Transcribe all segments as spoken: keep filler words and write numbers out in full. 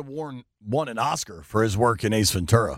Warren won an Oscar for his work in Ace Ventura.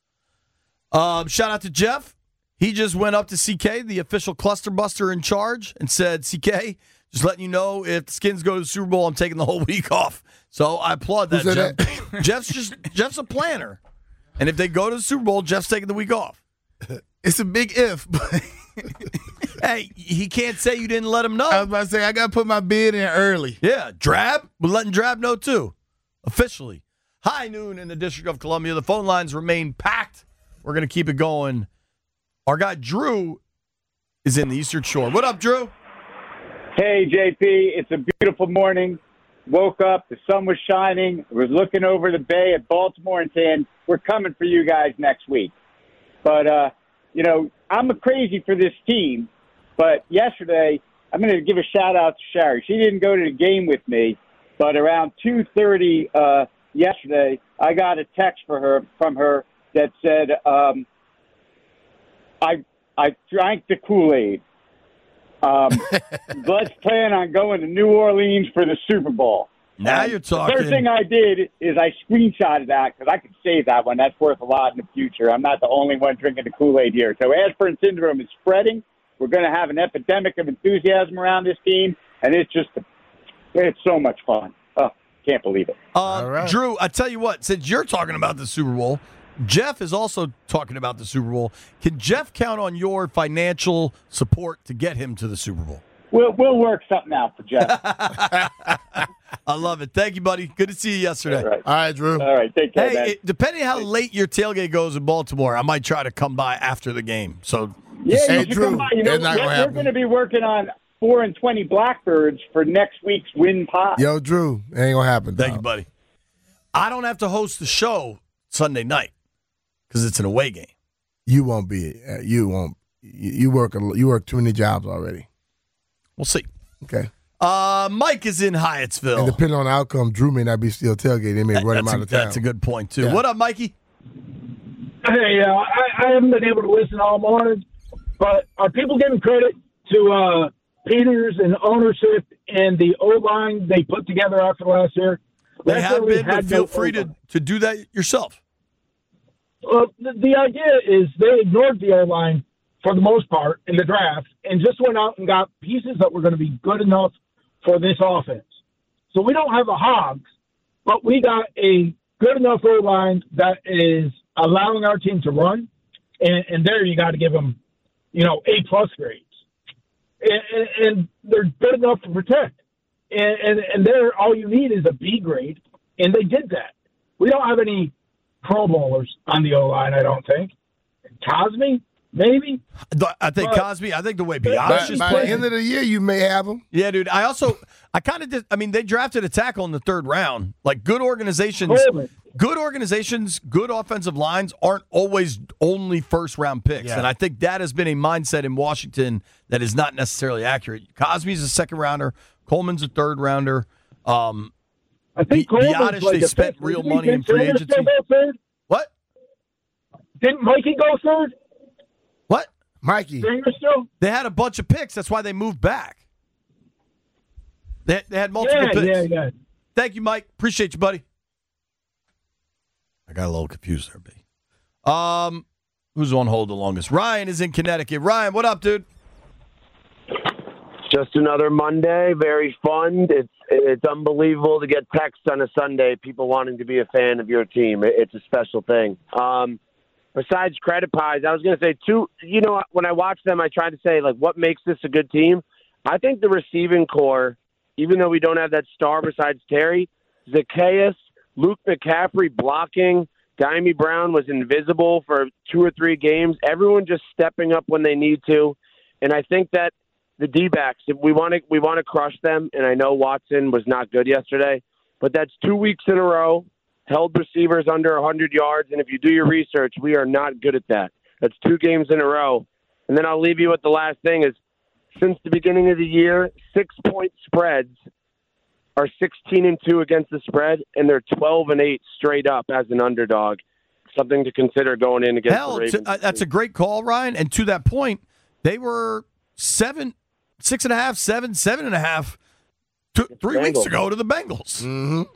Um, shout out to Jeff. He just went up to C K, the official cluster buster in charge, and said, C K, just letting you know, if the Skins go to the Super Bowl, I'm taking the whole week off. So I applaud that, Jeff. That? Jeff's just Jeff's a planner. And if they go to the Super Bowl, Jeff's taking the week off. It's a big if. But hey, he can't say you didn't let him know. I was about to say, I got to put my bid in early. Yeah, Drab. We're letting Drab know, too, officially. High noon in the District of Columbia. The phone lines remain packed. We're going to keep it going. Our guy Drew is in the Eastern Shore. What up, Drew? Hey, J P. It's a beautiful morning. Woke up. The sun was shining. I was looking over the bay at Baltimore and saying, we're coming for you guys next week. But, uh, you know, I'm crazy for this team. But yesterday, I'm going to give a shout-out to Sherry. She didn't go to the game with me, but around two thirty uh, yesterday, I got a text for her from her that said, um, I I drank the Kool-Aid. Um, let's plan on going to New Orleans for the Super Bowl. Now um, you're talking. The first thing I did is I screenshotted that because I could save that one. That's worth a lot in the future. I'm not the only one drinking the Kool-Aid here. So Ashburn syndrome is spreading. We're going to have an epidemic of enthusiasm around this team, and it's just it's so much fun. Oh, can't believe it. Uh, All right. Drew, I tell you what, since you're talking about the Super Bowl, Jeff is also talking about the Super Bowl. Can Jeff count on your financial support to get him to the Super Bowl? We'll, we'll work something out for Jeff. I love it. Thank you, buddy. Good to see you yesterday. All right, All right Drew. All right, take care, hey, man. it, depending how late your tailgate goes in Baltimore, I might try to come by after the game. So, yeah, hey, you should Drew, come by. You know, it's not we're, gonna we're happen. going to be working on four and twenty Blackbirds for next week's Win Pod. Yo, Drew, it ain't going to happen. Thank dog. you, buddy. I don't have to host the show Sunday night because it's an away game. You won't be. Uh, you won't. You, you work. A, you work too many jobs already. We'll see. Okay. Uh, Mike is in Hyattsville. And depending on the outcome, Drew may not be still tailgating. They may That- run him that's out a, of town. That's a good point, too. Yeah. What up, Mikey? Hey, uh, I, I haven't been able to listen all morning, but are people giving credit to uh, Peters and ownership and the O-line they put together after last year? They Last have year we been, but had feel no free to, O-line. to do that yourself. Well, the, the idea is they ignored the O-line for the most part in the draft and just went out and got pieces that were going to be good enough for this offense. So we don't have a Hogs, but we got a good enough O-line that is allowing our team to run, and, and there you got to give them, you know, A-plus grades. And, and, and they're good enough to protect. And, and, and there, all you need is a B grade, and they did that. We don't have any Pro Bowlers on the O-line, I don't think. Cosme, maybe? I think But- Cosby, I think the way By, Biadasz is by the playing. end of the year, you may have him. Yeah, dude. I also, I kind of did. I mean, they drafted a tackle in the third round. Like, good organizations, Coleman. good organizations, good offensive lines aren't always only first round picks. Yeah. And I think that has been a mindset in Washington that is not necessarily accurate. Cosby's a second rounder, Coleman's a third rounder. Um, I think Bi- Coleman's Biadasz, like they a spent fifth. real Didn't money in Vince free Yoder agency. still go third? What? Didn't Mikey go third? What? Mikey. Stringer still? They had a bunch of picks. That's why they moved back. They, they had multiple Yeah, picks. yeah, yeah. Thank you, Mike. Appreciate you, buddy. I got a little confused there, B. Um, who's on hold the longest? Ryan is in Connecticut. Ryan, what up, dude? Just another Monday, very fun. It's it's unbelievable to get texts on a Sunday, people wanting to be a fan of your team. It's a special thing. Um, besides credit pies, I was going to say, two, you know, when I watch them, I try to say, like, what makes this a good team? I think the receiving core, even though we don't have that star besides Terry, Zacchaeus, Luke McCaffrey blocking, Dimey Brown was invisible for two or three games. Everyone just stepping up when they need to. And I think that the D-backs, if we want to we want to crush them, and I know Watson was not good yesterday, but that's two weeks in a row, held receivers under one hundred yards, and if you do your research, we are not good at that. That's two games in a row. And then I'll leave you with the last thing is, since the beginning of the year, six-point spreads are sixteen and two against the spread, and they're twelve and eight straight up as an underdog. Something to consider going in against Hell, the Ravens. to, uh, that's a great call, Ryan. And to that point, they were seven, six and a half, seven, seven and a half, two, three Bengals. weeks ago to the Bengals. Mm-hmm.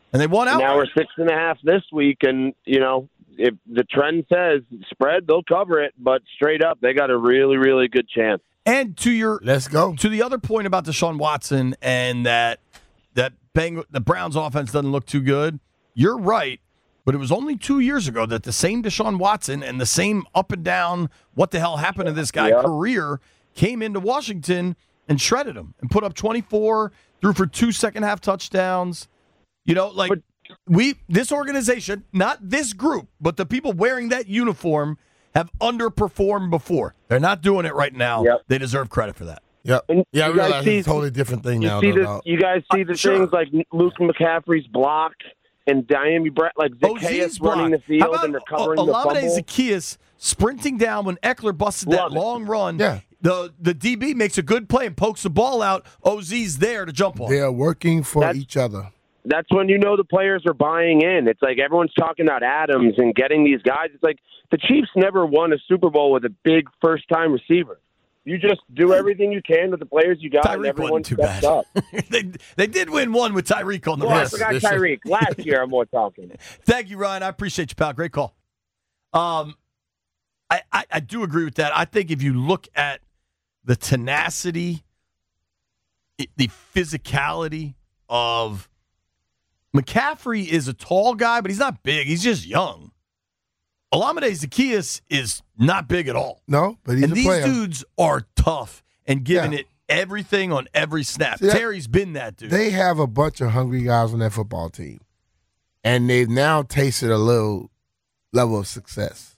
And they won out. Now we're six and a half this week, and, you know, if the trend says spread, they'll cover it, but straight up, they got a really, really good chance. And to your Let's go. to the other point about Deshaun Watson and that that Bang, the Browns offense doesn't look too good, you're right, but it was only two years ago that the same Deshaun Watson and the same up and down, what the hell happened to this guy yeah. career came into Washington and shredded him and put up twenty-four, threw for two second-half touchdowns. You know, like But, we, this organization, not this group, but the people wearing that uniform have underperformed before. They're not doing it right now. Yep. They deserve credit for that. Yep. And Yeah, I you guys realize see- it's a totally different thing You now. see though, the, dog. you guys see the Uh, sure. things like Luke McCaffrey's block and Diami Brett, like Zacchaeus Oz's running the block. field How about and recovering O- the Olamide fumble. Zacchaeus sprinting down when Eckler busted Love that it. long run. Yeah. The the D B makes a good play and pokes the ball out. O Z's there to jump on. They are working for That's- each other. That's when you know the players are buying in. It's like everyone's talking about Adams and getting these guys. It's like the Chiefs never won a Super Bowl with a big first-time receiver. You just do everything you can with the players you got, and Tyreek everyone wasn't too steps bad. up. they, they did win one with Tyreek on the Well, I wrist. forgot this is- Tyreek. Last year, I'm more talking. Thank you, Ryan. I appreciate you, pal. Great call. Um, I, I, I do agree with that. I think if you look at the tenacity, i- the physicality of McCaffrey is a tall guy, but he's not big. He's just young. Olamide Zacchaeus is not big at all. No, but he's and a these player. dudes are tough and giving Yeah. it everything on every snap. See, that- Terry's been that dude. They have a bunch of hungry guys on that football team, and they've now tasted a little level of success.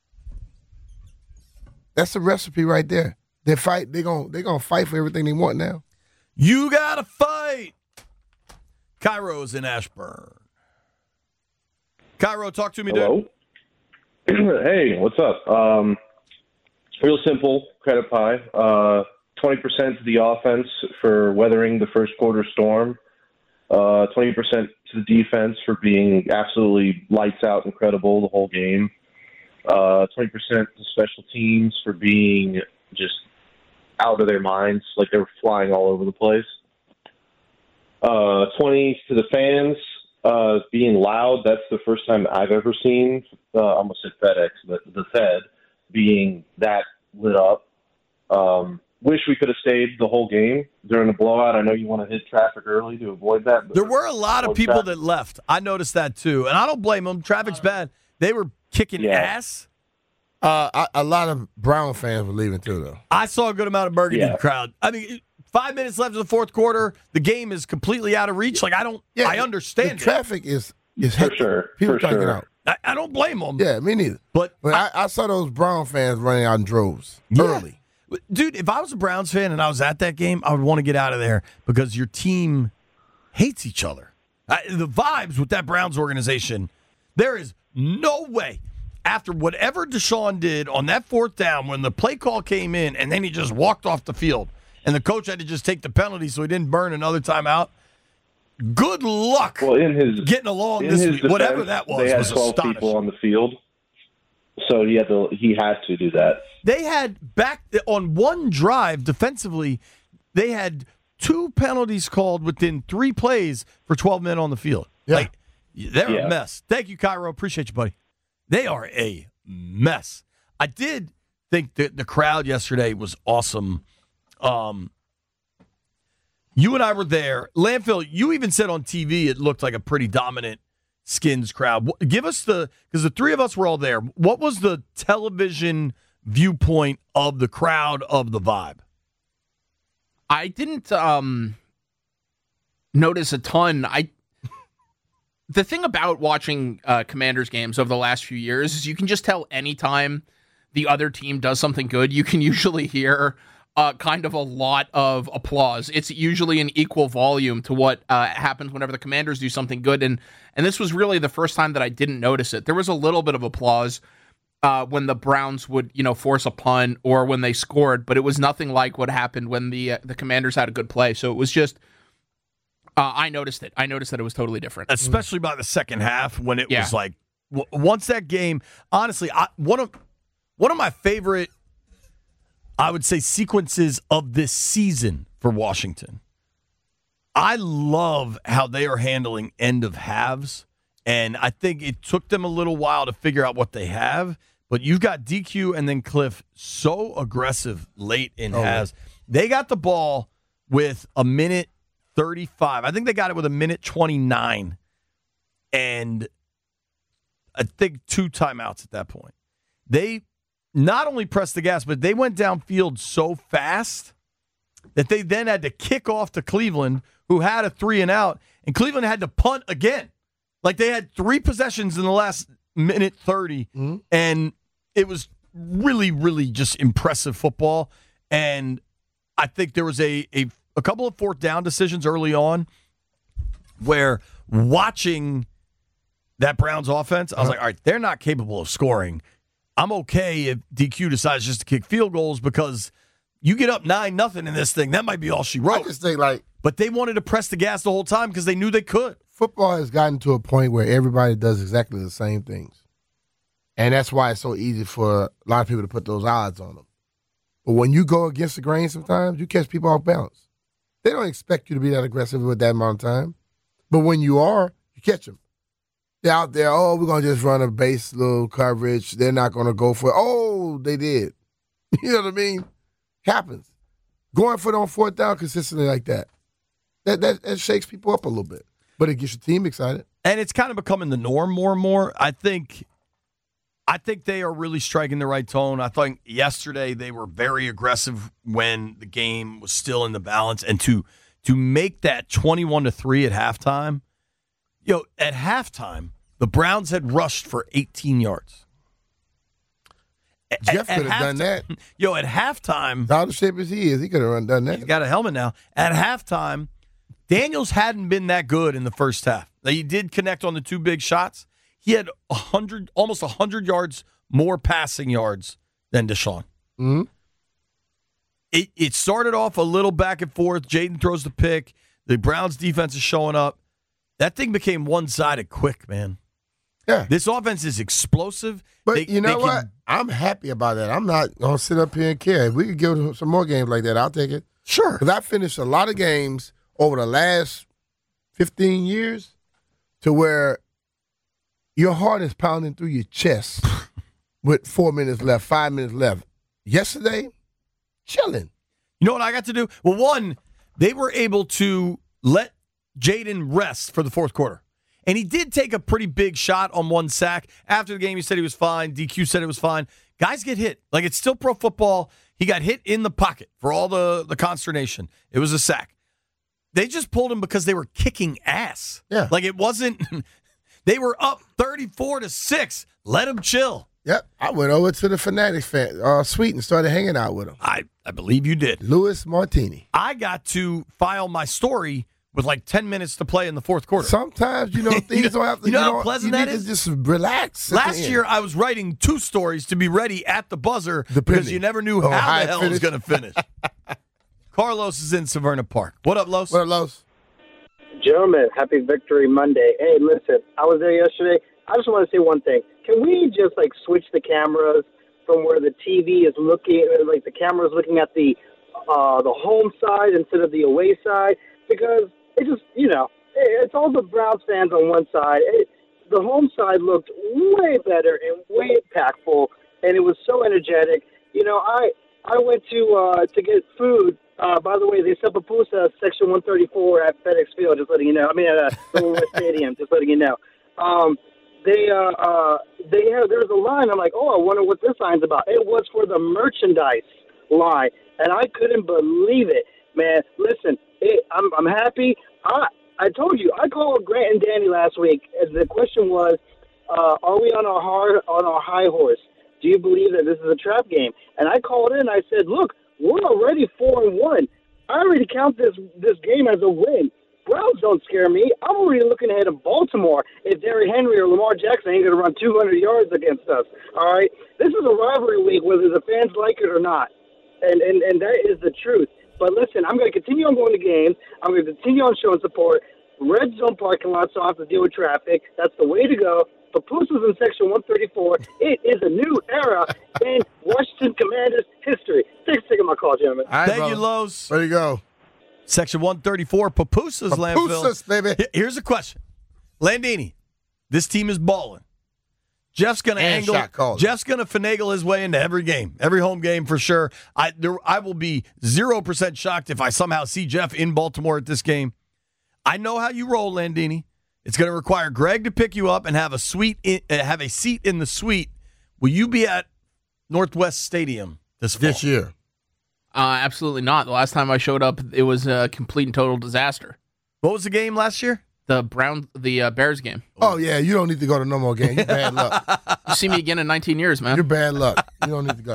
That's the recipe right there. They fight. They gonna they gonna fight for everything they want now. You gotta fight. Cairo's in Ashburn. Cairo, talk to me, Hello. dude. Hey, what's up? Um, real simple credit pie. Uh, twenty percent to the offense for weathering the first quarter storm. Uh, twenty percent to the defense for being absolutely lights out, incredible the whole game. Uh, twenty percent to special teams for being just out of their minds, like they were flying all over the place. Uh, twenty to the fans. Uh, being loud, that's the first time I've ever seen, uh, I almost said FedEx, but the Fed being that lit up. Um, wish we could have stayed the whole game during the blowout. I know you want to hit traffic early to avoid that. But There were a lot of avoid people traffic. that left. I noticed that too. And I don't blame them. Traffic's bad. They were kicking Yeah. ass. Uh, I, a lot of Brown fans were leaving too, though. I saw a good amount of Burgundy Yeah. crowd. I mean, five minutes left in the fourth quarter. The game is completely out of reach. Like, I don't, I the- understand The it. traffic is is For hectic. sure, People for trying to get sure. out. I, I don't blame them. Yeah, me neither. But, But I- I, I saw those Brown fans running out in droves Yeah. early. dude, if I was a Browns fan and I was at that game, I would want to get out of there because your team hates each other. I, the vibes with that Browns organization, there is no way after whatever Deshaun did on that fourth down when the play call came in and then he just walked off the field and the coach had to just take the penalty so he didn't burn another timeout. Good luck Well, in his getting along in this his week. Whatever defense, that was they had was twelve astonishing. people on the field, so he had to he had to do that. They had back on one drive defensively, they had two penalties called within three plays for twelve men on the field. Yeah. Like, they're Yeah. a mess. Thank you, Cairo. Appreciate you, buddy. They are a mess. I did think that the crowd yesterday was awesome. Um, you and I were there. Landfill, you even said on T V it looked like a pretty dominant Skins crowd. Wh- Give us the, because the three of us were all there. What was the television viewpoint of the crowd, of the vibe? I didn't um, notice a ton. I the thing about watching uh, Commanders games over the last few years is you can just tell anytime the other team does something good, you can usually hear uh, kind of a lot of applause. It's usually an equal volume to what uh, happens whenever the Commanders do something good, and and this was really the first time that I didn't notice it. There was a little bit of applause Uh, when the Browns would, you know, force a punt or when they scored, but it was nothing like what happened when the uh, the Commanders had a good play. So it was just, uh, I noticed it. I noticed that it was totally different. Especially by the second half when it Yeah. was like, w- once that game, honestly, I, one of one of my favorite, I would say, sequences of this season for Washington. I love how they are handling end of halves, and I think it took them a little while to figure out what they have. But you've got D Q and then Cliff so aggressive late in Oh, halves. They got the ball with a minute thirty-five. I think they got it with a minute twenty-nine, and I think two timeouts at that point. They not only pressed the gas, but they went downfield so fast that they then had to kick off to Cleveland, who had a three and out, and Cleveland had to punt again. Like they had three possessions in the last minute thirty, mm-hmm. and it was really, really just impressive football. And I think there was a, a, a couple of fourth down decisions early on where watching that Browns offense, I was like, all right, they're not capable of scoring. I'm okay if D Q decides just to kick field goals because you get up nine nothing in this thing. That might be all she wrote. I just think like, but they wanted to press the gas the whole time because they knew they could. Football has gotten to a point where everybody does exactly the same things. And that's why it's so easy for a lot of people to put those odds on them. But when you go against the grain sometimes, you catch people off balance. They don't expect you to be that aggressive with that amount of time. But when you are, you catch them. They're out there, oh, we're going to just run a base little coverage. They're not going to go for it. Oh, they did. You know what I mean? Happens. Going for it on fourth down consistently like that, that, that, that shakes people up a little bit. But it gets your team excited. And it's kind of becoming the norm more and more. I think I think they are really striking the right tone. I thought yesterday they were very aggressive when the game was still in the balance. And to to make that twenty-one to three at halftime, you know, at halftime, the Browns had rushed for eighteen yards. Jeff could have done that. Yo, at halftime. How the shape as he is, he could have done that. He's got a helmet now. At halftime, Daniels hadn't been that good in the first half. He did connect on the two big shots. He had one hundred, almost one hundred yards more passing yards than Deshaun. Mm-hmm. It, it started off a little back and forth. Jaden throws the pick. The Browns defense is showing up. That thing became one-sided quick, man. Yeah. This offense is explosive. But they, you know they what? Can, I'm happy about that. I'm not going to sit up here and care. If we could give some more games like that, I'll take it. Sure. Because I finished a lot of games over the last fifteen years to where your heart is pounding through your chest with four minutes left, five minutes left. Yesterday, chilling. You know what I got to do? Well, one, they were able to let Jaden rest for the fourth quarter. And he did take a pretty big shot on one sack. After the game, he said he was fine. D Q said it was fine. Guys get hit. Like, it's still pro football. He got hit in the pocket for all the, the consternation. It was a sack. They just pulled him because they were kicking ass. Yeah. Like, it wasn't – they were up thirty-four to six. Let them chill. Yep. I went over to the Fanatics fan, uh, suite and started hanging out with him. I, I believe you did. Louis Martini. I got to file my story with like ten minutes to play in the fourth quarter. Sometimes, you know, things you know, don't have to. You know you how know, pleasant you that need is? To just relax. Last year, I was writing two stories to be ready at the buzzer Depending. because you never knew Oh, how how the it hell it was finished. going to finish. Carlos is in Severna Park. What up, Los? What up, Los? Gentlemen, happy Victory Monday. Hey, listen, I was there yesterday. I just want to say one thing. Can we just, like, switch the cameras from where the T V is looking, like the camera's looking at the uh, the home side instead of the away side? Because it just, you know, it's all the Browns fans on one side. It, the home side looked way better and way impactful, and it was so energetic. You know, I I went to uh, to get food. Uh, by the way, they sell pupusa section one thirty-four at FedEx Field, just letting you know. I mean, at uh, the West Stadium, just letting you know. Um, they uh, uh, they have, there's a line. I'm like, oh, I wonder what this line's about. It was for the merchandise line, and I couldn't believe it, man. Listen, it, I'm I'm happy. I I told you, I called Grant and Danny last week, and the question was, uh, are we on our hard on our high horse? Do you believe that this is a trap game? And I called in. I said, look, we're already four and one. I already count this this game as a win. Browns don't scare me. I'm already looking ahead of Baltimore if Derrick Henry or Lamar Jackson ain't going to run two hundred yards against us. All right? This is a rivalry week, whether the fans like it or not. And, and, and that is the truth. But listen, I'm going to continue on going to games. I'm going to continue on showing support. Red zone parking lot, so I have to deal with traffic. That's the way to go. Pupusas in section one thirty-four. It is a new era in Washington Commanders history. Thanks for taking my call, gentlemen. All right, Thank brother. you, Los. There you go. Section one thirty-four, Papooses, landfill. Papooses, baby. Here's a question. Landini, this team is balling. Jeff's going to angle. Jeff's going to finagle his way into every game, every home game for sure. I there, I will be zero percent shocked if I somehow see Jeff in Baltimore at this game. I know how you roll, Landini. It's going to require Greg to pick you up and have a suite, in, uh, have a seat in the suite. Will you be at Northwest Stadium this fall? This year? Uh, absolutely not. The last time I showed up, it was a complete and total disaster. What was the game last year? The Brown, the uh, Bears game. Oh, yeah, you don't need to go to no more games. You're bad luck. You see me again in nineteen years, man. You're bad luck. You don't need to go.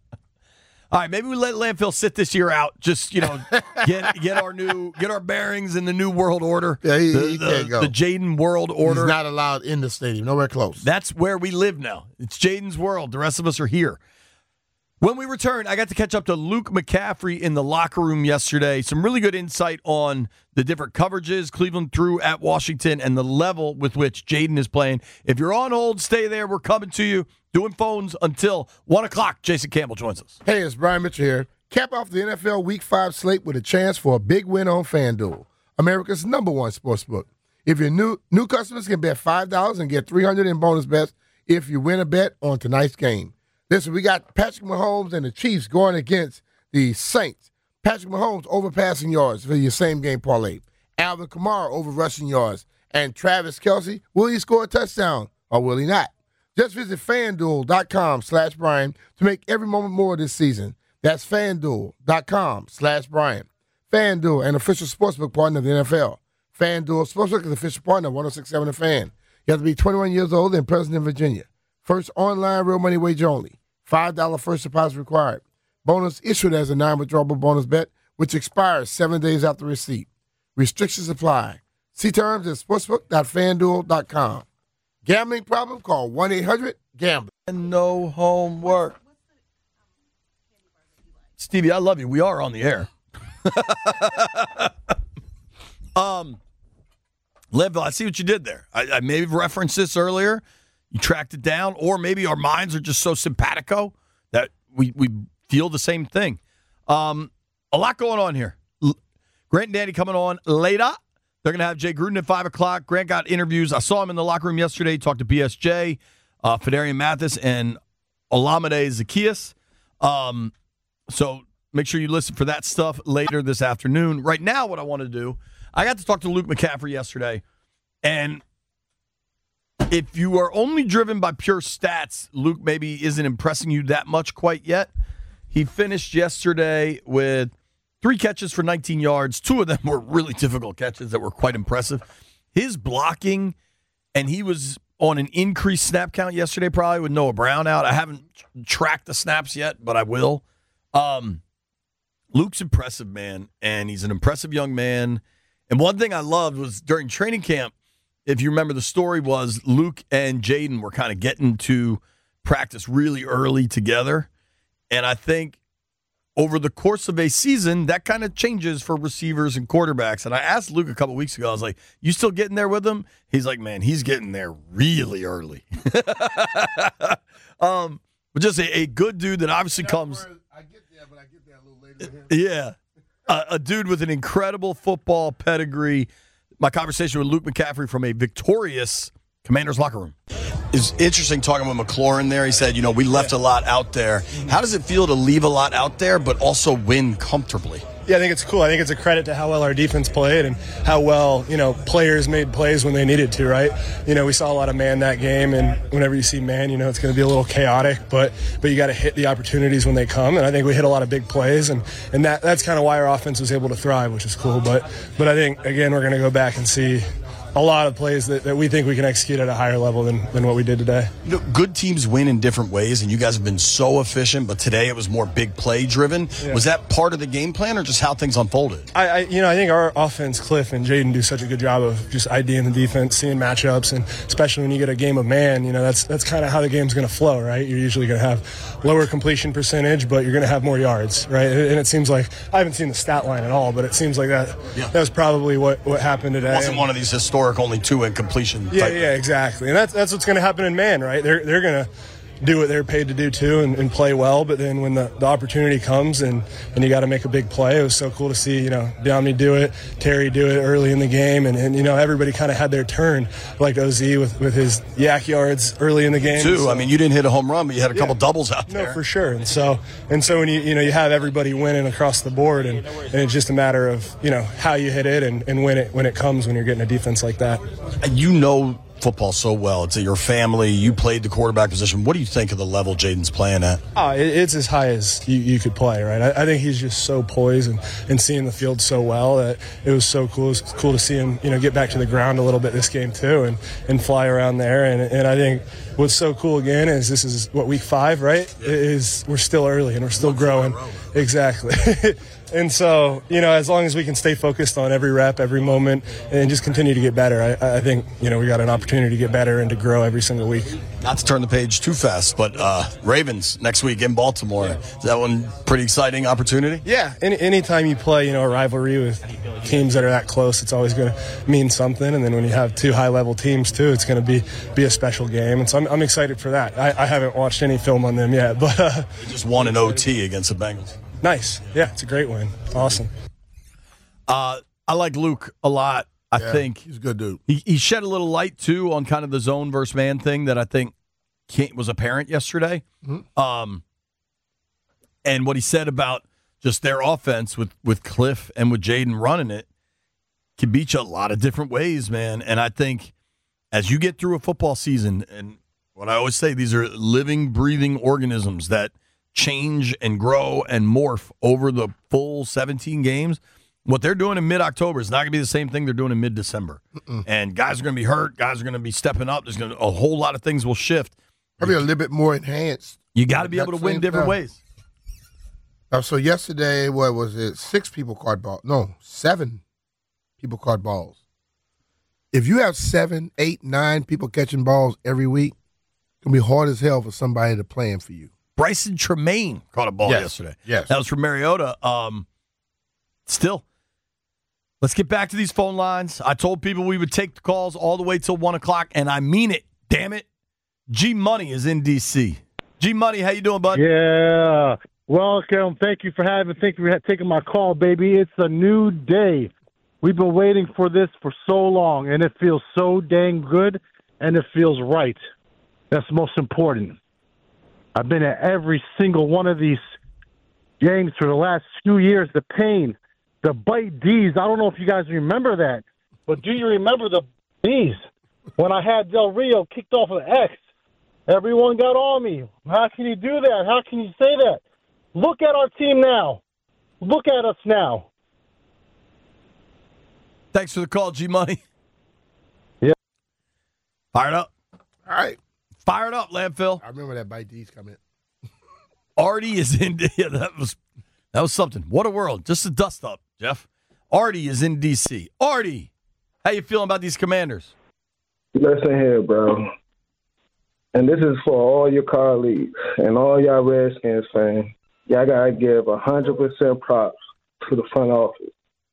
All right, maybe we let Landfill sit this year out. Just, you know, get get our new get our bearings in the new world order. Yeah, he, the, he the, can't go. The Jaden world order. He's not allowed in the stadium. Nowhere close. That's where we live now. It's Jaden's world. The rest of us are here. When we return, I got to catch up to Luke McCaffrey in the locker room yesterday. Some really good insight on the different coverages Cleveland threw at Washington and the level with which Jaden is playing. If you're on hold, stay there. We're coming to you. Doing phones until one o'clock. Jason Campbell joins us. Hey, it's Brian Mitchell here. Cap off the N F L Week five slate with a chance for a big win on FanDuel, America's number one sportsbook. If you're new, new customers can bet five dollars and get three hundred dollars in bonus bets if you win a bet on tonight's game. Listen, we got Patrick Mahomes and the Chiefs going against the Saints. Patrick Mahomes over passing yards for your same-game parlay. Alvin Kamara over rushing yards. And Travis Kelce, will he score a touchdown or will he not? Just visit FanDuel.com slash Brian to make every moment more this season. That's FanDuel.com slash Brian. FanDuel, an official sportsbook partner of the N F L. FanDuel Sportsbook is the official partner of one oh six point seven The Fan. You have to be twenty-one years old and present in Virginia. First online real money wager only. five dollars first deposit required. Bonus issued as a non-withdrawable bonus bet, which expires seven days after receipt. Restrictions apply. See terms at sportsbook dot fan duel dot com. Gambling problem? Call one eight hundred gambler. And no homework. Stevie, I love you. We are on the air. um, Leadville, I see what you did there. I, I may have referenced this earlier. You tracked it down, or maybe our minds are just so simpatico that we, we feel the same thing. Um, a lot going on here. L- Grant and Danny coming on later. They're going to have Jay Gruden at five o'clock. Grant got interviews. I saw him in the locker room yesterday. He talked to B S J, uh, Fedarian Mathis, and Olamide Zaccheaus. Um, so make sure you listen for that stuff later this afternoon. Right now, what I want to do, I got to talk to Luke McCaffrey yesterday, and if you are only driven by pure stats, Luke maybe isn't impressing you that much quite yet. He finished yesterday with three catches for nineteen yards. Two of them were really difficult catches that were quite impressive. His blocking, and he was on an increased snap count yesterday probably with Noah Brown out. I haven't tracked the snaps yet, but I will. Um, Luke's impressive, man, and he's an impressive young man. And one thing I loved was during training camp, if you remember, the story was Luke and Jaden were kind of getting to practice really early together. And I think over the course of a season, that kind of changes for receivers and quarterbacks. And I asked Luke a couple weeks ago, I was like, you still getting there with him? He's like, man, he's getting there really early. um, but just a, a good dude that obviously comes. I get there, but I get there a little later than him. Yeah. A, a dude with an incredible football pedigree. My conversation with Luke McCaffrey from a victorious Commanders locker room. It's interesting talking with McLaurin there. He said, you know, we left a lot out there. How does it feel to leave a lot out there but also win comfortably? Yeah, I think it's cool. I think it's a credit to how well our defense played and how well, you know, players made plays when they needed to, right? You know, we saw a lot of man that game, and whenever you see man, you know, it's going to be a little chaotic, but but you got to hit the opportunities when they come, and I think we hit a lot of big plays, and, and that that's kind of why our offense was able to thrive, which is cool. But, but I think, again, we're going to go back and see a lot of plays that, that we think we can execute at a higher level than, than what we did today. You know, good teams win in different ways, and you guys have been so efficient, but today it was more big play driven. Yeah. Was that part of the game plan or just how things unfolded? I, I you know, I think our offense, Cliff and Jaden, do such a good job of just IDing the defense, seeing matchups, and especially when you get a game of man, you know, that's that's kind of how the game's going to flow, right? You're usually going to have lower completion percentage, but you're going to have more yards, right? And it seems like, I haven't seen the stat line at all, but it seems like that yeah. that was probably what, what happened today. It wasn't one of these historic only two incompletion yeah type yeah exactly, and that's that's what's going to happen in man, right? They're they're going to do what they're paid to do too and, and play well. But then when the, the opportunity comes and, and you got to make a big play, it was so cool to see, you know, Dominique do it, Terry do it early in the game. And, and you know, everybody kind of had their turn, like O Z with, with his yak yards early in the game. Too. So, I mean, you didn't hit a home run, but you had a yeah, couple doubles out there. No, for sure. And so, and so when you, you know, you have everybody winning across the board and, and it's just a matter of, you know, how you hit it and, and when it, when it comes, when you're getting a defense like that. And you know football so well. It's your family. You played the quarterback position. What do you think of the level Jaden's playing at? Oh, it, it's as high as you, you could play, right? I, I think he's just so poised and, and seeing the field so well that it was so cool. It was cool to see him, you know, get back to the ground a little bit this game too and, and fly around there. And, and I think what's so cool again is this is what week five, right? Is we're still early and we're still growing. Exactly. And so, you know, as long as we can stay focused on every rep, every moment, and just continue to get better, I, I think, you know, we got an opportunity to get better and to grow every single week. Not to turn the page too fast, but uh, Ravens next week in Baltimore. Yeah. Is that one pretty exciting opportunity? Yeah. Any anytime you play, you know, a rivalry with teams that are that close, it's always going to mean something. And then when you have two high-level teams, too, it's going to be be a special game. And so I'm, I'm excited for that. I, I haven't watched any film on them yet, but uh, they just won an O T against the Bengals. Nice. Yeah, it's a great win. Awesome. Uh, I like Luke a lot. I yeah, think he's a good dude. He, he shed a little light, too, on kind of the zone versus man thing that I think was apparent yesterday. Mm-hmm. Um, and what he said about just their offense with, with Cliff and with Jaden running it can beat you a lot of different ways, man. And I think as you get through a football season, and what I always say, these are living, breathing organisms that change and grow and morph over the full seventeen games. What they're doing in mid-October is not going to be the same thing they're doing in mid-December. Mm-mm. And guys are going to be hurt. Guys are going to be stepping up. There's going to a whole lot of things will shift. Probably a little bit more enhanced. You got to be able to win different time. ways. Uh, so yesterday, what was it? Six people caught balls. No, seven people caught balls. If you have seven, eight, nine people catching balls every week, it's going to be hard as hell for somebody to plan for you. Bryson Tremaine caught a ball yes. yesterday. Yes. That was from Mariota. Um, still, let's get back to these phone lines. I told people we would take the calls all the way till one o'clock, and I mean it. Damn it. G Money is in D C. G Money, how you doing, bud? Yeah. Welcome. Thank you for having Thank you for taking my call, baby. It's a new day. We've been waiting for this for so long, and it feels so dang good, and it feels right. That's most important. I've been at every single one of these games for the last few years. The pain, the bite D's. I don't know if you guys remember that, but do you remember the D's? When I had Del Rio kicked off of the X, everyone got on me. How can you do that? How can you say that? Look at our team now. Look at us now. Thanks for the call, G Money. Yeah. Fired up. All right. Fired up, landfill. I remember that bite D's coming. Artie is in. Yeah, that was that was something. What a world! Just a dust up, Jeff. Artie is in D C. Artie, how you feeling about these Commanders? Listen here, bro. And this is for all your colleagues and all y'all Redskins fans. Y'all gotta give a hundred percent props to the front office.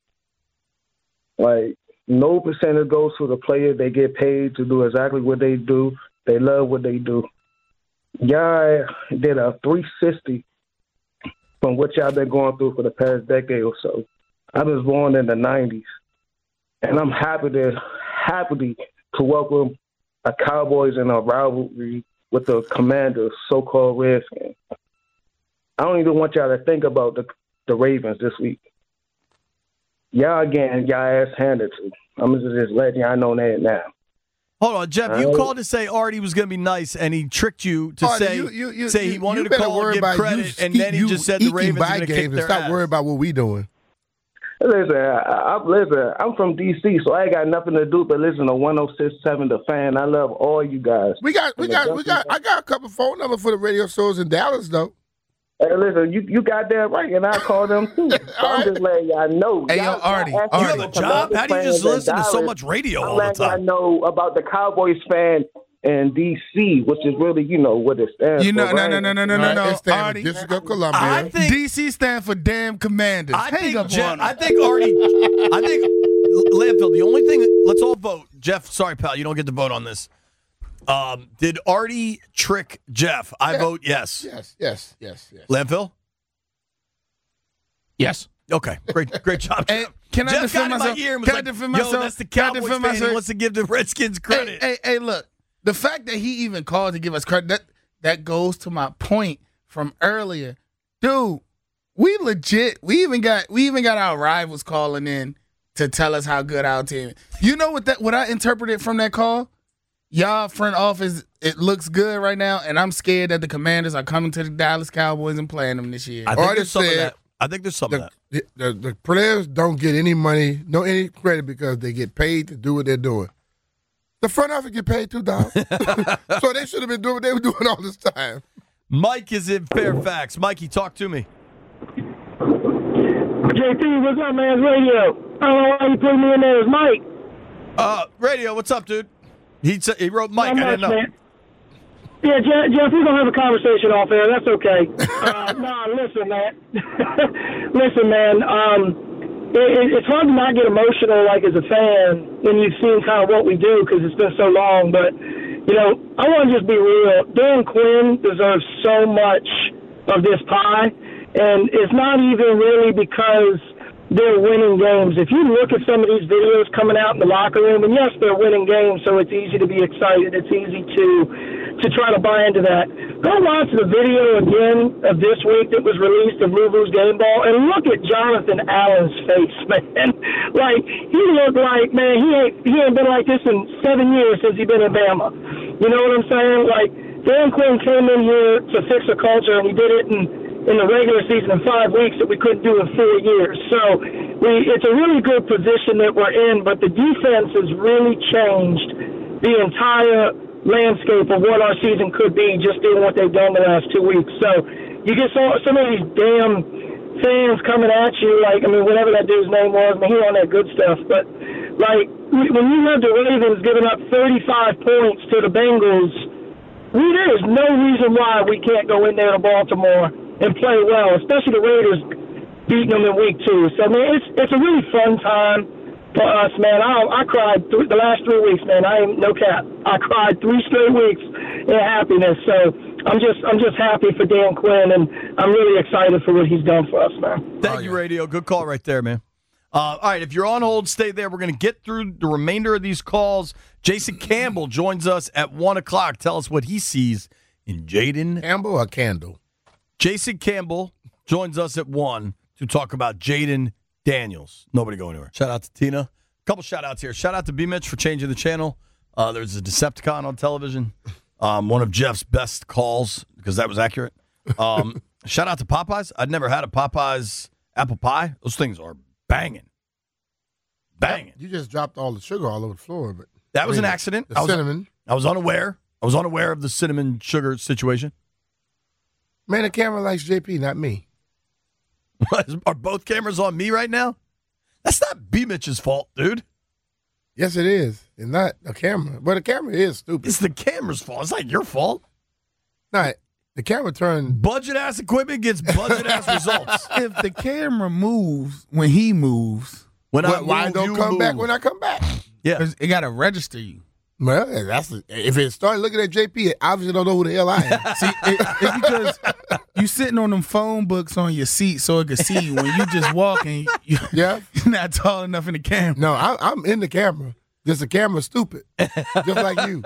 Like no percentage goes to the players. They get paid to do exactly what they do. They love what they do. Y'all did a three sixty from what y'all been going through for the past decade or so. I was born in the nineties, and I'm happy to happy to welcome a Cowboys in a rivalry with the Commanders, so-called Redskins. I don't even want y'all to think about the the Ravens this week. Y'all getting y'all ass handed to. I'm just letting y'all know that now. Hold on, Jeff. You called to say Artie was going to be nice, and he tricked you to Artie, say you, you, you, say he wanted to call and give credit, and then he just said the Ravens are going to kick their stop ass. worrying about what we doing. Listen, I, I, listen, I'm from D C, so I ain't got nothing to do but listen to one oh six point seven The Fan. I love all you guys. We got, we got, we got. I got a couple phone numbers for the radio shows in Dallas, though. Hey, listen, you, you got that right, and I call them too. So I'm right. just letting y'all know. Hey, y'all, yo, Artie, y'all Artie. You have a job? How do you just listen to so much radio all the time? I know about the Cowboys fan in D C, which is really, you know, what it stands you know, for. No, no, no, no, no, no, no. It stands for Artie, District of Columbia. I think D C stand for damn Commanders. I Hang think up Jeff, on I him. think Artie. I think landfill. The only thing. Let's all vote. Jeff, sorry, pal, you don't get to vote on this. Um, did Artie trick Jeff? I Yeah. vote yes. Yes, yes, yes, yes. Landfill? Yes. Okay, great, great job. Hey, can I Jeff defend got in myself? my ear and was Can I like, defend Yo, myself? that's the Can I Cowboys defend fan who myself? wants to give the Redskins credit. Hey, hey, hey, look. The fact that he even called to give us credit, that, that goes to my point from earlier. Dude, we legit, we even got we even got our rivals calling in to tell us how good our team is. You know what that what I interpreted from that call? Y'all front office, it looks good right now, and I'm scared that the Commanders are coming to the Dallas Cowboys and playing them this year. I think Artie there's some of said that. I think there's some The, of that. the, the, the players don't get any money, no any credit because they get paid to do what they're doing. The front office get paid too, dog. So they should have been doing what they were doing all this time. Mike is in Fairfax. Mikey, talk to me. J P, what's up, man? It's Radio. I don't know why you put me in there as Mike. Uh, Radio, what's up, dude? He said he wrote Mike. Not I didn't much, know. man. Yeah, Jeff, Jeff, we're going to have a conversation off air. That's okay. Uh, nah, listen, man. listen, man. Um, it, it, it's hard to not get emotional, like, as a fan when you've seen kind of what we do because it's been so long. But, you know, I want to just be real. Dan Quinn deserves so much of this pie. And it's not even really because they're winning games. If you look at some of these videos coming out in the locker room, and yes, they're winning games, so it's easy to be excited. It's easy to to try to buy into that. Go watch the video again of this week that was released of Luvu's game ball, and look at Jonathan Allen's face, man. Like, he looked like, man, he ain't, he ain't been like this in seven years since he's been in Bama. You know what I'm saying? Like, Dan Quinn came in here to fix a culture, and he did it in in the regular season in five weeks that we couldn't do in four years. So we, it's a really good position that we're in, but the defense has really changed the entire landscape of what our season could be just in what they've done the last two weeks. So you get some, some of these damn fans coming at you, like, I mean, whatever that dude's name was, I mean, he on that good stuff, but, like, when you have the Ravens giving up thirty-five points to the Bengals, we, there is no reason why we can't go in there to Baltimore and play well, especially the Raiders beating them in week two. So, I mean, it's it's a really fun time for us, man. I I cried th- the last three weeks, man. I ain't no cap. I cried three straight weeks in happiness. So I'm just I'm just happy for Dan Quinn, and I'm really excited for what he's done for us, man. Thank you, Radio. Good call right there, man. Uh, all right, if you're on hold, stay there. We're going to get through the remainder of these calls. Jason Campbell joins us at one o'clock. Tell us what he sees in Jaden. Campbell or Candle? Jason Campbell joins us at one to talk about Jaden Daniels. Nobody go anywhere. Shout out to Tina. A couple shout outs here. Shout out to B-Mitch for changing the channel. Uh, there's a Decepticon on television. Um, one of Jeff's best calls because that was accurate. Um, shout out to Popeyes. I'd never had a Popeyes apple pie. Those things are banging. Banging. You just dropped all the sugar all over the floor. But That was I mean, an accident. The I was, cinnamon. I was unaware. I was unaware of the cinnamon sugar situation. Man, the camera likes J P, not me. Are both cameras on me right now? That's not B-Mitch's fault, dude. Yes, it is. It's not a camera. But the camera is stupid. It's the camera's fault. It's not your fault. No, the camera turned. Budget-ass equipment gets budget-ass results. If the camera moves when he moves, When I Why, why move, don't you come back move. when I come back? Yeah. 'cause it got to register you. Well, that's if it started looking at J P, it obviously don't know who the hell I am. See, it, it's because you sitting on them phone books on your seat so it can see you. When you just walking, you, Yeah. you're not tall enough in the camera. No, I, I'm in the camera. Just the camera's stupid, just like you.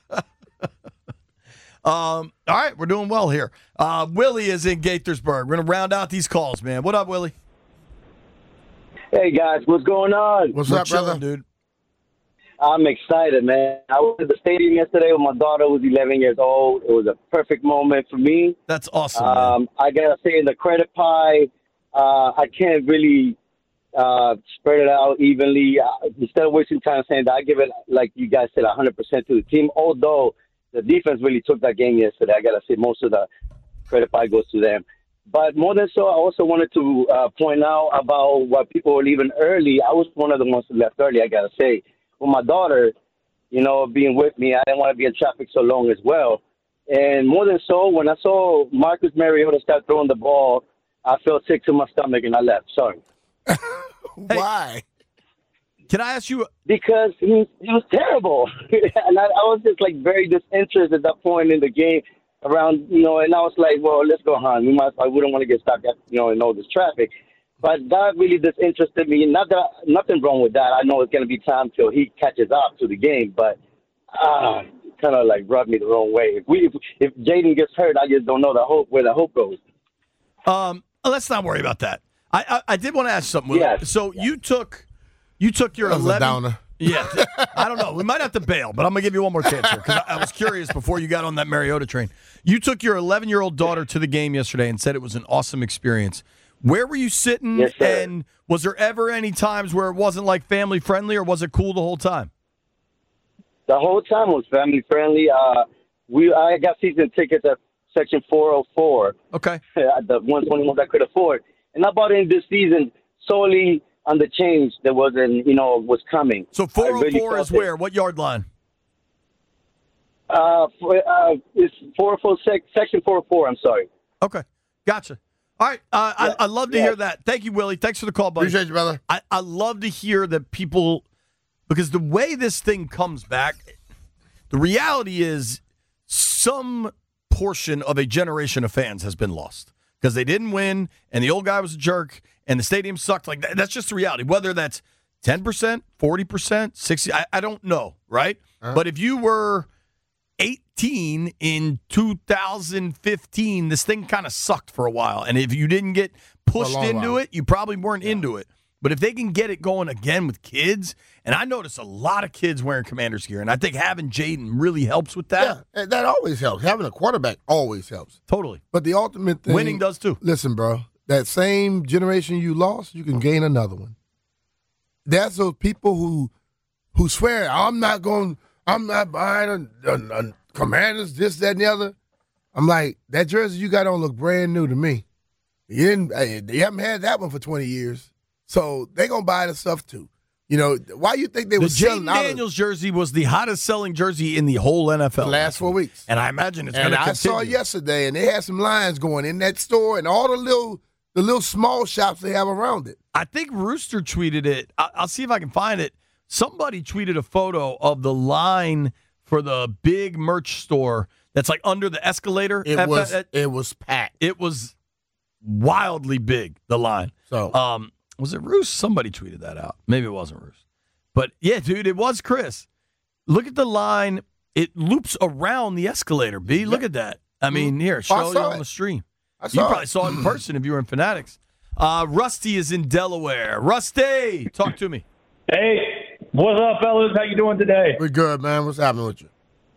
Um, all right, we're doing well here. Uh, Willie is in Gaithersburg. We're going to round out these calls, man. What up, Willie? Hey, guys, what's going on? What's We're up, chilling, brother? dude. I'm excited, man. I was at the stadium yesterday with my daughter, who's eleven years old. It was a perfect moment for me. That's awesome, man. Um, I got to say, in the credit pie, uh, I can't really uh, spread it out evenly. Uh, instead of wasting time saying that, I give it, like you guys said, one hundred percent to the team, although the defense really took that game yesterday. I got to say most of the credit pie goes to them. But more than so, I also wanted to uh, point out about why people were leaving early. I was one of the ones who left early, I got to say. With my daughter, you know, being with me, I didn't want to be in traffic so long as well. And more than so, when I saw Marcus Mariota start throwing the ball, I felt sick to my stomach and I left. Sorry. Why? Can I ask you? Because he was, he was terrible. And I, I was just, like, very disinterested at that point in the game around, you know, and I was like, well, let's go home. We might, I wouldn't want to get stuck at, you know, in all this traffic. But that really disinterested me. Not that nothing wrong with that. I know it's going to be time till he catches up to the game, but uh, kind of like rubbed me the wrong way. If we, if, if Jaden gets hurt, I just don't know the hope where the hope goes. Um, let's not worry about that. I I, I did want to ask something. Will. Yes. So you took you took your That was a eleven. downer. Yeah, I don't know. We might have to bail, but I'm gonna give you one more chance here because I, I was curious before you got on that Mariota train. You took your eleven-year-old daughter to the game yesterday and said it was an awesome experience. Where were you sitting? Yes, sir. And was there ever any times where it wasn't like family friendly, or was it cool the whole time? The whole time was family friendly. Uh, we I got season tickets at section four oh four. Okay. The one twenty-one I could afford, and I bought in this season solely on the change that wasn't, you know, was coming. So four oh four really is felt it. where? What yard line? Uh, for, uh, it's four oh four sec, section four oh four. I'm sorry. Okay, gotcha. All right, uh, Yeah. I, I love to Yeah. hear that. Thank you, Willie. Thanks for the call, buddy. Appreciate you, brother. I, I love to hear that people, because the way this thing comes back, the reality is some portion of a generation of fans has been lost because they didn't win and the old guy was a jerk and the stadium sucked. Like that, that's just the reality. Whether that's ten percent, forty percent, sixty, I, I don't know, right? Uh-huh. But if you were eighteen in two thousand fifteen, this thing kind of sucked for a while. And if you didn't get pushed long into while. it, you probably weren't into it. But if they can get it going again with kids, and I notice a lot of kids wearing Commanders gear, and I think having Jaden really helps with that. Yeah, and that always helps. Having a quarterback always helps. Totally. But the ultimate thing, Winning does too. Listen, bro, that same generation you lost, you can gain another one. That's those people who who swear, I'm not going, I'm not buying a, a, a Commanders, this, that, and the other. I'm like, that jersey you got on look brand new to me. You didn't, hey, you haven't had that one for twenty years. So they going to buy the stuff too. You know, why you think they The were selling Jaden out Daniels jersey was the hottest selling jersey in the whole N F L the last four weeks? And I imagine it's going And to I continue. saw it yesterday, and they had some lines going in that store and all the little the little small shops they have around it. I think Rooster tweeted it. I- I'll see if I can find it. Somebody tweeted a photo of the line for the big merch store that's like under the escalator. It At- was at- it was packed. it was wildly big, the line. So Um, was it Roos? Somebody tweeted that out. Maybe it wasn't Roos. But yeah, dude, it was Chris. Look at the line. It loops around the escalator, B. Look at that. I mean, here, show I you saw on it. the stream. I You saw probably it. saw it in person if you were in Fanatics. Uh, Rusty is in Delaware. Rusty, talk to me. Hey, what's up, fellas? How you doing today? We're good, man. What's happening with you?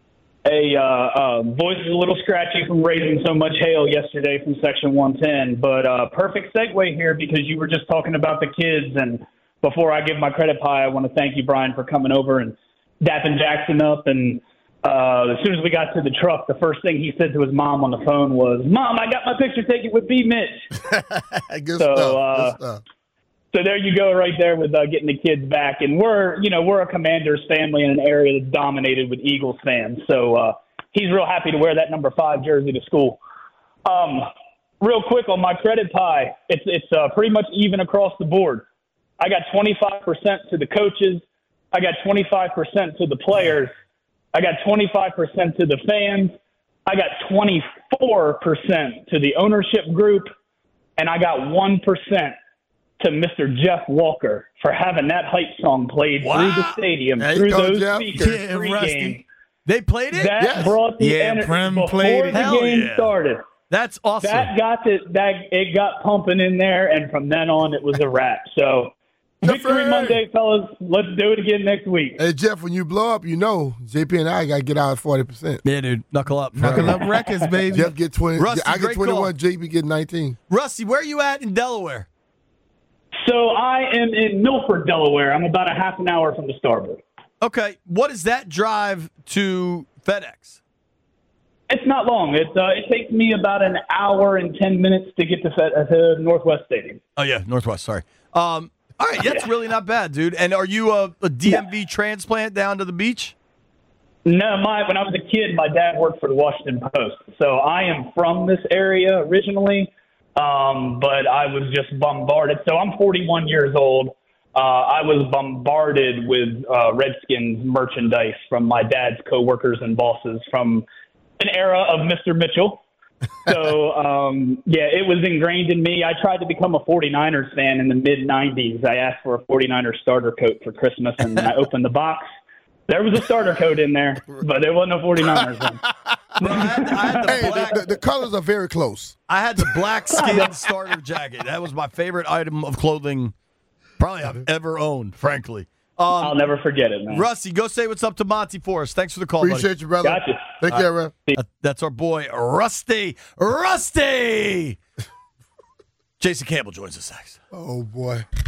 Hey, uh, uh, voice is a little scratchy from raising so much hail yesterday from Section one ten, but uh, perfect segue here because you were just talking about the kids. And before I give my credit pie, I want to thank you, Brian, for coming over and dapping Jackson up. And uh, as soon as we got to the truck, the first thing he said to his mom on the phone was, "Mom, I got my picture taken with B. Mitch." Good So, stuff. uh, Good stuff. So there you go right there with uh, getting the kids back. And we're, you know, we're a Commanders family in an area that's dominated with Eagles fans. So uh, he's real happy to wear that number five jersey to school. Um, real quick on my credit pie, it's, it's uh, pretty much even across the board. I got twenty-five percent to the coaches. I got twenty-five percent to the players. I got twenty-five percent to the fans. I got twenty-four percent to the ownership group. And I got one percent to Mister Jeff Walker for having that hype song played Wow. through the stadium, There you through go, those Jeff. speakers, Yeah, pregame. Rusty. They played it? That Yes. brought the Yeah, energy Prem before played it. the Hell game yeah. started. That's awesome. That got the, that it got pumping in there, and from then on, it was a wrap. So, Victory Jeffrey! Monday, fellas. Let's do it again next week. Hey, Jeff, when you blow up, you know J P and I got to get out at forty percent. yeah, dude. Knuckle up. Knuckle up records, baby. Jeff get twenty. Rusty, I get great twenty-one. call. J P get nineteen. Rusty, where are you at in Delaware? So I am in Milford, Delaware. I'm about a half an hour from the Starbucks. Okay. What is that drive to FedEx? It's not long. It uh, it takes me about an hour and ten minutes to get to, Fed, uh, to Northwest Stadium. Oh, yeah. Northwest. Sorry. Um, all right. That's really not bad, dude. And are you a, a D M V transplant down to the beach? No, my when I was a kid, my dad worked for the Washington Post, so I am from this area originally, um, but I was just bombarded. So I'm forty-one years old. uh, I was bombarded with uh, Redskins merchandise from my dad's coworkers and bosses from an era of Mister Mitchell. So, um, yeah, it was ingrained in me. I tried to become a 49ers fan in the mid nineties. I asked for a 49ers starter coat for Christmas, and when I opened the box, there was a starter coat in there, but there wasn't a 49ers one. Bro, I had, I had the, Hey, black, the, the, the colors are very close. I had the black skin starter jacket. That was my favorite item of clothing probably I've ever owned, frankly. Um, I'll never forget it, man. Rusty, go say what's up to Monty for us. Thanks for the call, Appreciate buddy. you, brother. Gotcha. Take care, man. Uh, that's our boy, Rusty. Rusty! Jason Campbell joins us next. Oh, boy.